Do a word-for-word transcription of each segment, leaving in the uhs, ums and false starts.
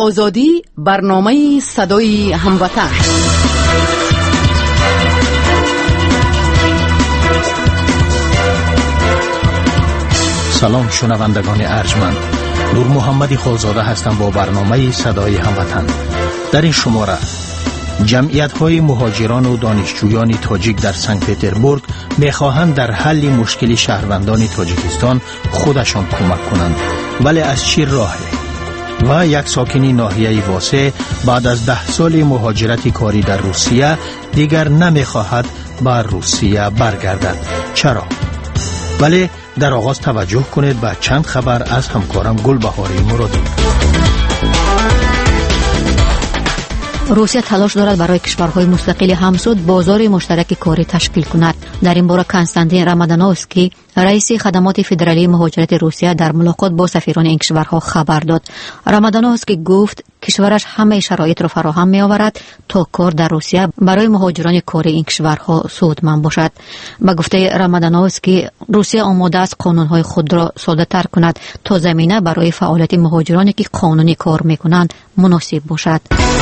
آزادی، برنامه صدای هموطن. سلام شنوندگان ارجمند، نور محمدی خالزاده هستم با برنامه صدای هموطن. در این شماره جمعیت‌های مهاجران و دانشجویان تاجیک در سنت پترزبورگ می‌خواهند در حل مشکل شهروندان تاجیکستان خودشان کمک کنند، ولی از چه راهی؟ و یک ساکنی ناحیه واسع بعد از ده سال مهاجرت کاری در روسیه دیگر نمی‌خواهد به روسیه برگردد. چرا؟ ولی در آغاز توجه کنید به چند خبر از همکارم گلبهاری مرادی. روسیه تلاش دارد برای کشورهای مستقل همسود بازار مشترک کاری تشکیل کند. در این باره کنستانتین رامادانوفسکی، رئیس خدمات فدرالی مهاجرت روسیه، در ملاقات با سفیران این کشورها خبر داد. رامادانوفسکی گفت کشورش همه شرایط را فراهم می آورد تا کار در روسیه برای مهاجران کاری این کشورها سودمند باشد. با گفته رامادانوفسکی، روسیه آماده است قانونهای خود را ساده تر کند تا زمینه برای فعالیت مهاجرانی که قانونی کار می کنند مناسب باشد.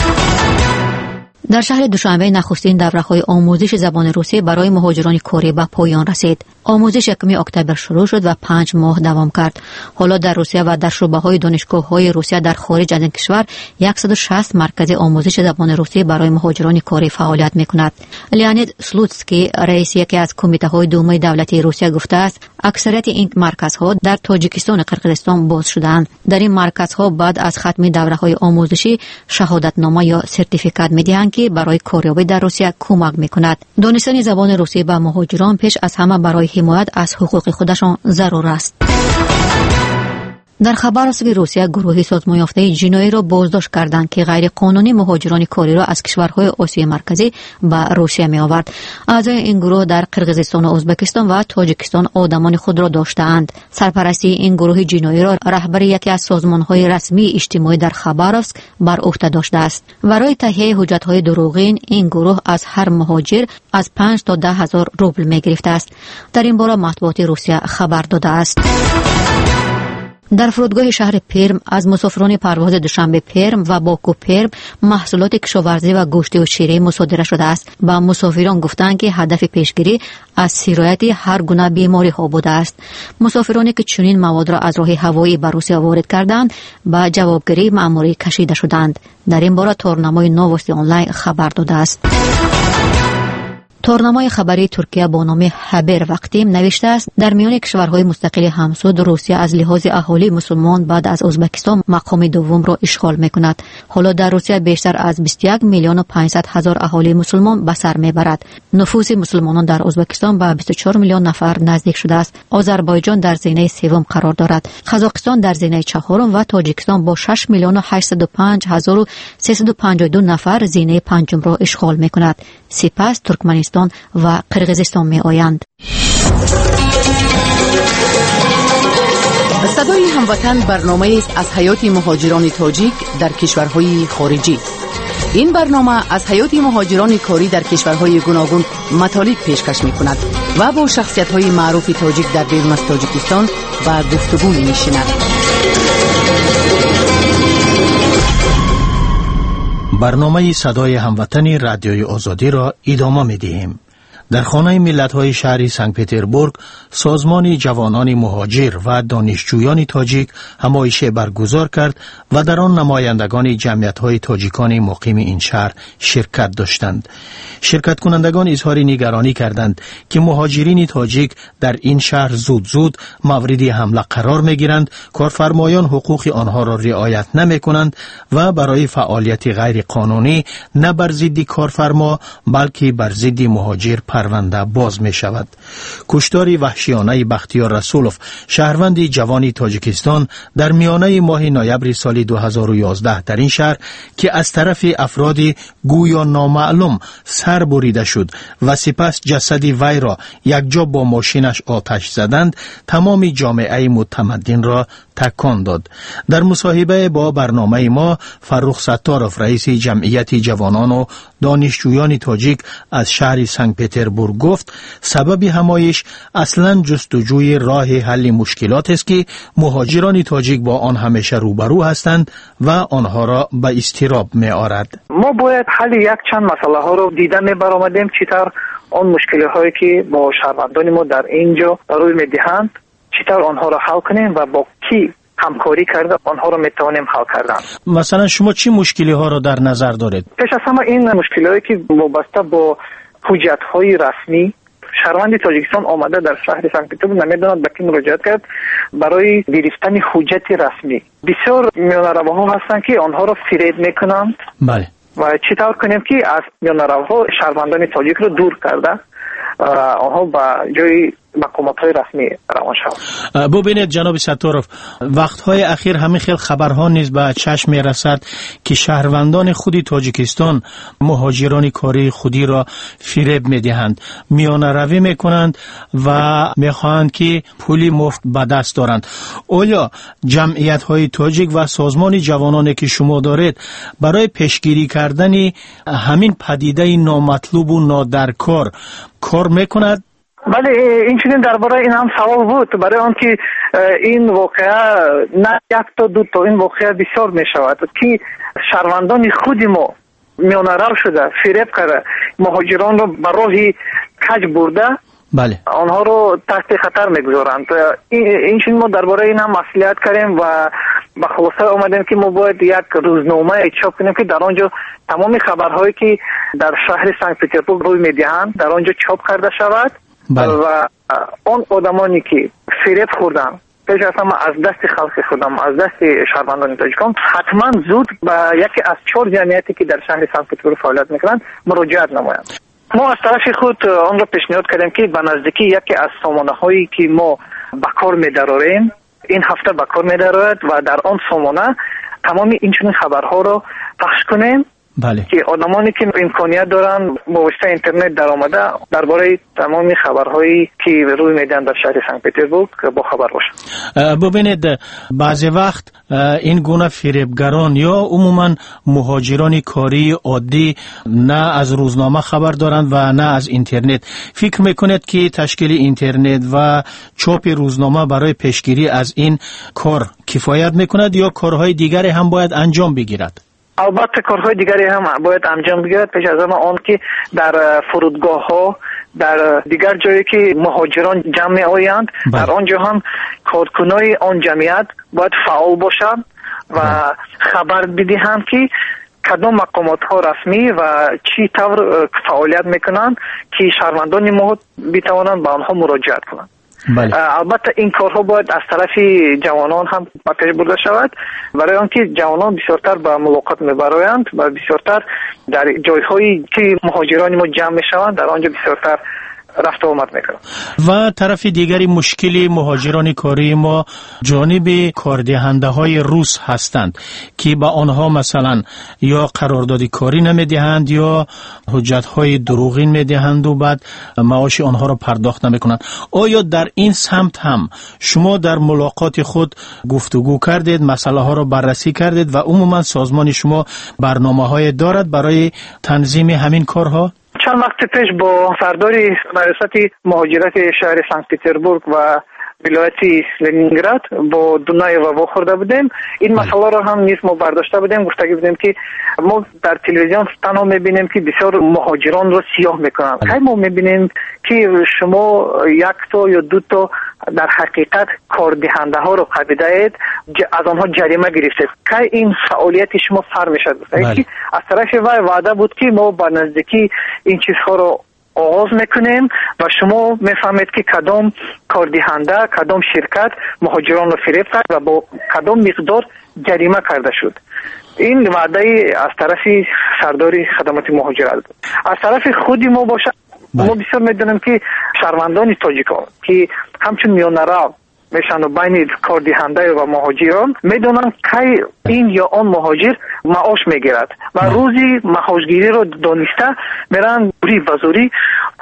در شهر دوشنبه نخستین دوره‌های آموزش زبان روسی برای مهاجران کاری به پایان رسید. آموزش یکم اکتبر شروع شد و پنج ماه دوام کرد. حالا در روسیه و در شعبه‌های دانشگاه‌های روسیه در خارج از این کشور صد و شصت مرکز آموزش زبان روسی برای مهاجران کاری فعالیت می‌کند. لیانید سلوتسکی، رئیس یکی از کمیته‌های دومه دولتی روسیه، گفته است اکثریت این مرکزها در تاجیکستان و قرقیزستان باز شده‌اند. در این مرکزها بعد از ختم دوره‌های آموزشی شهادتنامه یا سرتیفیکات می‌دهند که برای کاریابی در روسیه کمک می‌کند. دانستن زبان روسی به مهاجران پیش از همه برای حمایت از حقوق خودشان ضرور است. در خبر است که روسیه گروهی سازمان یافته جنایی را بازداشت کردند که غیر قانونی مهاجران کاری را از کشورهای آسیای مرکزی به روسیه می آورد. اعضای این گروه در قرقیزستان و ازبکستان و تاجیکستان آدمان خود را داشته‌اند. سرپرستی این گروه جنایی را رهبر یکی از سازمان‌های رسمی اجتماعی در خبرسک بر عهده داشته است. برای تهیه حجت‌های دروغین این گروه از هر مهاجر از پنج تا ده هزار روبل می گرفته است. در این باره مطبوعات روسیه خبر داده است. در فرودگاه شهر پرم از مسافران پرواز دوشنبه پرم و باکو پرم محصولات کشاورزی و گوشت و شیره مصادره شده است. با مسافران گفتند که هدف پیشگیری از سرایت هر گونه بیماری ها بوده است. مسافرانی که چنین مواد را از راه هوایی به روسیه وارد کردند به جوابگیری مأموری کشیده شدند. در این باره تورنمای نووستی آنلاین خبر داده است. تورنمای خبری ترکیه با نام خبر وقتی نوشته است در میان کشورهای مستقل همسود روسیه از لحاظ اهالی مسلمان بعد از ازبکستان مقام دوم را اشغال میکند. حالا در روسیه بیشتر از بیست و یک میلیون و پانصد هزار اهالی مسلمان به سر میبرد. نفوس مسلمانان در ازبکستان به بیست و چهار میلیون نفر نزدیک شده است. آذربایجان در زینه سوم قرار دارد. قزاقستان در زینه چهارم و تاجیکستان با شش میلیون و هشتصد و پنج هزار و سیصد و پنجاه و دو نفر زینه پنجم را اشغال میکند. سپس ترکمنستان و قرقیزستان می آیند. صدای هموطن برنامه است از حیات مهاجران تاجیک در کشورهای خارجی. این برنامه از حیات مهاجران کاری در کشورهای گوناگون مطالب پیشکش می کند و با شخصیت های معروف تاجیک در بیرون از تاجیکستان و گفتگو می نشیند. برنامه صدای هموطن رادیوی آزادی را ادامه می دهیم. در خانه ملت‌های شهر سنت پترزبورگ سازمان جوانان مهاجر و دانشجویان تاجیک همایشی برگزار کرد و در آن نمایندگان جمعیت‌های تاجیکان مقیم این شهر شرکت داشتند. شرکت کنندگان اظهار نگرانی کردند که مهاجرین تاجیک در این شهر زود زود مورد حمله قرار می‌گیرند، کارفرمایان حقوق آنها را رعایت نمی‌کنند و برای فعالیت غیر قانونی نه بر ضد کارفرما بلکه بر ضد مهاجر پرونده باز می شود. کشتار وحشیانه بختیار رسولوف، شهروند جوان تاجیکستان، در میانه ماه نوامبر سال دو هزار و یازده در این شهر که از طرف افراد گویا نامعلوم سر بریده شد و سپس جسد وی را یک جا با ماشینش آتش زدند، تمام جامعه متمدن را تکان داد. در مصاحبه با برنامه ما فرخ ستارов رئیس جمعیت جوانان و دانشجویان تاجیک از شهر سنت پتربورگ گفت سبب همایش اصلاً جستجوی راه حل مشکلات است که مهاجران تاجیک با آن همیشه روبرو هستند و آنها را به اضطراب می آورد. ما باید حل یک چند مسئله ها رو دیده می برآمدیم چطور آن مشکل هایی که با شهروندان ما در اینجا روی می دهند چطور آنها را حل کنیم و با کی همکاری کرده آنها را می توانیم حل کردن. مثلا شما چی مشکلی ها را در نظر دارید؟ پیش از همه این مشکلی هایی که وابسته با حجت های رسمی شهروند تاجیکستان آمده در شهر سنت پتربورگ نمیداند به کی مراجعت کرد برای گرفتن حجت رسمی. بسیار میانرواها هستند که آنها را فریب میکنند. بله. و چطور کنیم که از میانرواها شهروندان تاجیک رو دور کرده آنها به جای مقامات‌های رسمی روان شود. ببینید جناب ستارов وقت‌های اخیر همین خیلی خبرها نیز به چشم می‌رسد که شهروندان خودی تاجیکستان مهاجران کاری خودی را فریب می‌دهند، میانه‌روی می‌کنند و می‌خواهند که پولی مفت به دست دارند. آیا جمعیت‌های تاجیک و سازمان جوانانی که شما دارید برای پیشگیری کردن همین پدیده نامطلوب و نادرکار کار می‌کند؟ بله این چنین درباره این هم سوال بود برای آنکه این واقعه نه یک تا دو تا این واقعه بسیار می شود که شهروندان خود ما میانرو شده فریب کرده مهاجران رو به راه کج برده بله آنها رو تحت خطر میگذارند. این چنین ما درباره این هم مسئولیت کردیم و به خلاصه آمدیم که ما باید یک روزنامه چاپ کنیم که در آنجا تمام خبرهایی که در شهر سنت پتربورگ روی میدهند در آنجا چاپ کرده شود. بله. و آن آدمانی که فریب خوردن پیش از همه از دست خلق خودم از دست شهروندان تاجیکستان حتما زود به یکی از چهار جمعیتی که در شهر سنت پتربورگ فعالیت میکنند مراجعت نمایند. ما از طرف خود آن را پیشنهاد کردیم که به نزدیکی یکی از سامانه هایی که ما به کار می‌داریم این هفته به کار می‌دارد و در آن سامانه تمام این چنین خبرها را پخش کنیم. بله. که آدمانی که امکانیت دارن با واسطه اینترنت در آمده درباره تمام خبرهایی که روی میدن در شهر سنت پتربورگ با خبر باشن. ببینید بعضی وقت این گونه فریبگران یا عموما مهاجران کاری عادی نه از روزنامه خبر دارند و نه از اینترنت. فکر میکنید که تشکیل اینترنت و چاپ روزنامه برای پیشگیری از این کار کفایت میکند یا کارهای دیگری هم باید انجام بگیرد؟ البته کارهای دیگری هم باید انجام بگیرد پیش از آن که در فرودگاه ها در دیگر جایی که مهاجران جمع آیند در آنجا هم کارکنای آن جمعیت باید فعال باشند و خبر بدهند که کدام مقامات ها رسمی و چی طور فعالیت میکنند که شهروندان ما بتوانند به آنها مراجعت کنند. بله. البته این کارها باید از طرف جوانان هم پیش برده شود برای آنکه جوانان بسیارتر به ملاقات میبرایند و بسیارتر در جایهایی که مهاجران ما جمع میشوند در آنجا بسیارتر رفت و آمد میکنند. و طرف دیگری مشکلی مهاجران کاری ما جانب کاردهنده های روس هستند که با آنها مثلا یا قرارداد کاری نمیدهند یا حجت های دروغین میدهند و بعد معاش آنها را پرداخت نمیکنند. آیا در این سمت هم شما در ملاقات خود گفتگو کردید، مسئله ها را بررسی کردید و عموما سازمان شما برنامه های دارد برای تنظیم همین کارها؟ چند وقت پیش با سردار ریاست مهاجرت شهر سنت پتربورگ و ولایت لنینگراد با دونای و خورده بودیم. این مسئله را هم نیز ما برداشته بودیم گفته بودیم که ما در تلویزیون تنها میبینیم که بسیار مهاجران را سیاه میکنند. که ما میبینیم که شما یک تا یا دو تا در حقیقت کاردهنده ها رو قبیده اید از آنها جریمه گرفتید که این فعالیت شما سر میشد. از طرف وی وعده بود که ما با نزدیکی این چیزها رو آغاز میکنیم و شما میفهمید که کدام کاردهنده کدام شرکت مهاجران رو فریب کرد و با کدام مقدار جریمه کرده شد. این وعده از طرف سردار خدمات مهاجرت بود. از طرف خودی ما باشه ما بسیار میدونیم که شهروندان تاجیکان که همچون میانرو میشن و بین کاردهنده و مهاجران میدونن که این یا آن مهاجر معاش میگیرد و روزی معاشگیری رو دانسته میرن بوری بزوری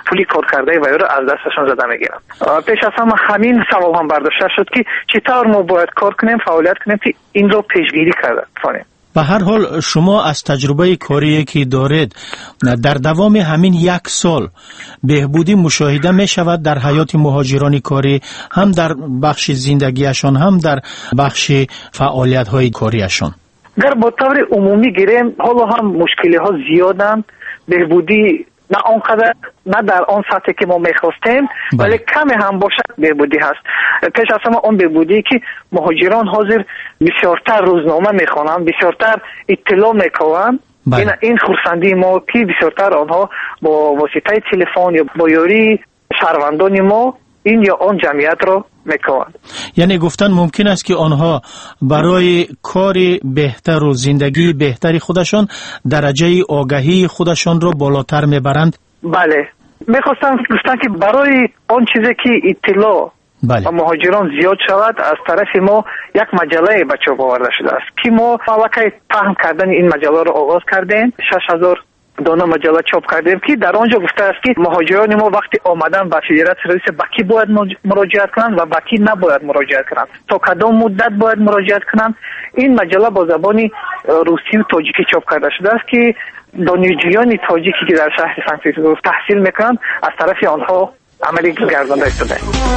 پولی کار کرده و رو از دستشان زده میگیرن. پیش از همه همین سوال هم برداشته شد که چطور ما باید کار کنیم، فعالیت کنیم که این رو پیشگیری کنیم. به هر حال شما از تجربه کاری که دارید در دوام همین یک سال بهبودی مشاهده می شود در حیات مهاجران کاری، هم در بخش زندگیشان هم در بخش فعالیت های کاریشان؟ در با طور عمومی گیریم حالا هم مشکلی ها زیادن، بهبودی نه آنقدر نه در آن سطحی که ما میخواستیم، ولی کمی هم باشد بهبودی هست. پیش از همه اون بهبودی که مهاجران حاضر بسیارتر روزنامه میخوانند، بسیارتر اطلاع میکنند. این این خرسندی ما که بسیارتر آنها با واسطه تلفن یا با یاری شهروندان ما این یا آن جمعیت را میکنند. یعنی گفتن ممکن است که آنها برای کار بهتر و زندگی بهتری خودشان درجه آگاهی خودشان را بالاتر میبرند. بله، میخواستم گفتن که برای آن چیزی که اطلاع بله. و مهاجران زیاد شود، از طرف ما یک مجله به چاپ آورده شده است که ما فعلا پهن کردن این مجله را آغاز کردیم. شش هزار دانه مجله چاپ کردیم که در آنجا گفته است که مهاجران ما وقتی آمدن به فدراسیون رئیس به کی باید مراجعت کنند و به کی نباید مراجعت کنند، تا کدام مدت باید مراجعت کنند. این مجله با زبان روسی و تاجیکی چاپ کرده شده است که دانشجویان تاجیکی که در شهر سنت پترزبورگ تحصیل میکنند از طرف آنها عملی گردانده شده.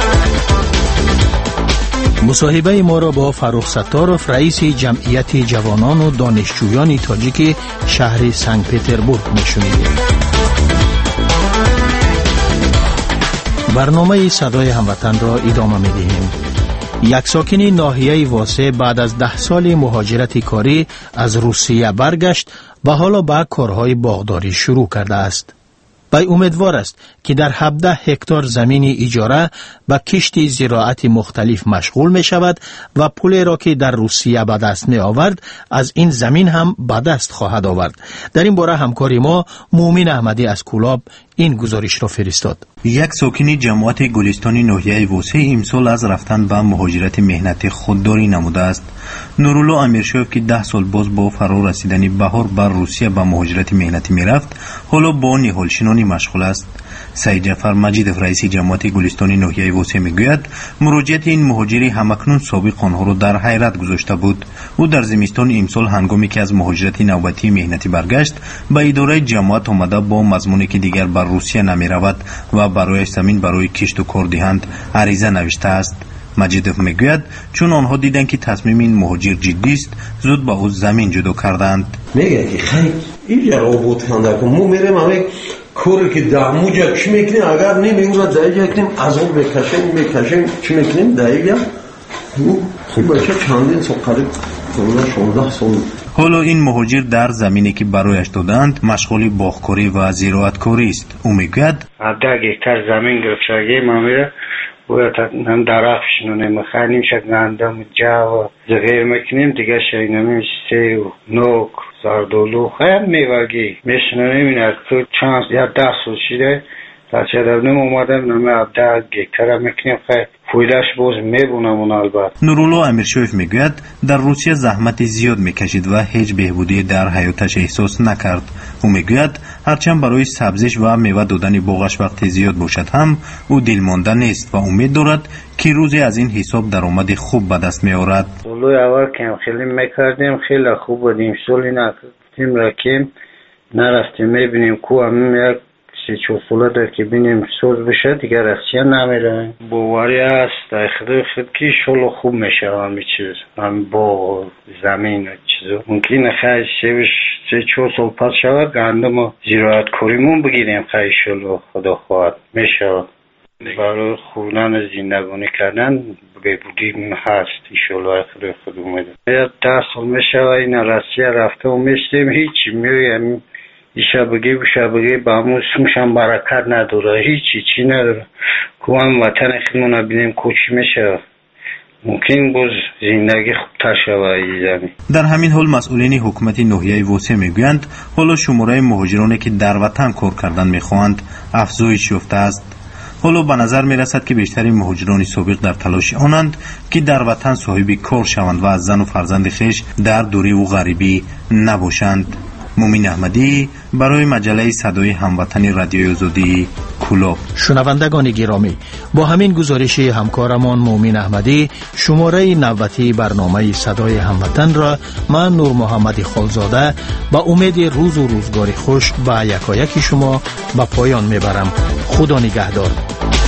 مصاحبه ما را با فروخ ستارف، رئیس جمعیت جوانان و دانشجویان تاجیک شهر سنت پترزبورگ میشنوید. برنامه صدای هموطن را ادامه میدهیم. یک ساکن ناحیه واسه بعد از ده سال مهاجرت کاری از روسیه برگشت و حالا با کارهای باغداری شروع کرده است. بای امیدوار است که در هفده هکتار زمین اجاره با کشت زراعت مختلف مشغول می شود و پولی را که در روسیه به دست می آورد از این زمین هم به دست خواهد آورد. در این باره همکاری ما مومن احمدی از کولاب این گزارش را فرستاد. یک ساکن جماعت گلستان ناحیه واسه امسال از رفتن به مهاجرت مهنتی خودداری نموده است. نورالله امیرشاهیف که ده سال باز با فرار رسیدن بهار بر روسیه به مهاجرت مهنتی میرفت، حالا با نهالشنانی مشغول است. سید جعفر مجیدوف، رئیس جماعت گلستان ناحیه واسه میگوید مراجعت این مهاجری همکنون سابق آنها را در حیرت گذاشته بود. او در زمستان امسال هنگامی که از مهاجرت نوبتی مهنتی برگشت به اداره جماعت آمده با مضمونی که دیگر بر روسیه نمی رود و برای زمین برای کشت و کار دهند عریضه نوشته است. مجیدوف میگوید چون آنها دیدن که تصمیم این مهاجر جدی است، زود با او زمین جدا کردند. میگه که خیلی اینجا آبود کنده که ما میریم همه کاری که دعموجا چی میکنیم، اگر نمیگوید دایگه کنیم از اون میکشیم میکشیم چی میکنیم دایگه خوب باشه چندین سال قریب شانزده سال. حالا این مهاجر در زمینی که برایش دادند مشغول باغکاری و زراعتکاری است. او میگوید ده گیتار زمین گرفتگی ما میره باید هم درخش نونیم خیلی شد گندم جو زغیر میکنیم دیگه شاینمی سیو نوک زردولو خیلی میوگی میشنونیم این از تو چند یا ده سال شده در چه دبنیم اومدم نمی عبده گیتر میکنیم خیلی پویلش باز میبونم اون البته. نورالله امیرشاهیف میگوید در روسیه زحمت زیاد میکشید و هیچ بهبودی در حیاتش احساس نکرد. او میگوید هرچند برای سبزیش و میوه دادن باغش وقت زیاد باشد هم او دلمانده نیست و امید دارد که روزی از این حساب درآمد خوب به دست میآورد. سالوی اول که خیلی میکردیم خیلی خوب بودیم، سالی نکردیم رکیم نرفتیم میبینیم کو هم یک سی چو ساله در که بینیم سوز بشه دیگر رسیه نمیره. باوری است در خدای خود که شلو خوب میشه همی چیز هم با زمین و چیزو ممکنه خیلی شوش سی چو سال پس شود گندم و زراعت کاریمون بگیریم خیلی شلو خدا خواهد میشه. برای خونن زندگانی کردن ببودیم هست ایشالله خدا خود اومده. یا ده سال میشه و این رسیه رفته و میشتیم هیچی میویم ایشا بگی بشا بگی با همون سمشم برکت نداره هیچی چی نداره که هم وطن خیلمون بینیم کوچی میشه ممکن باز زندگی خوبتر شود زمین. در همین حال مسئولین حکومت ناحیه واسه میگویند حالا شماره مهاجرانی که در وطن کار کردن میخواهند افزایش یافته است. حالا به نظر میرسد که بیشتر مهاجران سابق در تلاش آنند که در وطن صاحب کار شوند و از زن و فرزند خویش در دوری و غریبی نباشند. مومین احمدی برای مجله صدای هموطن رادیوی آزادی کلوب. شنوندگان گرامی، با همین گزارش همکارمان مومین احمدی شماره نوتی برنامه صدای هموطن را من نور محمد خالزاده با امید روز و روزگار خوش با یکایک شما به پایان میبرم. خدا نگهدار.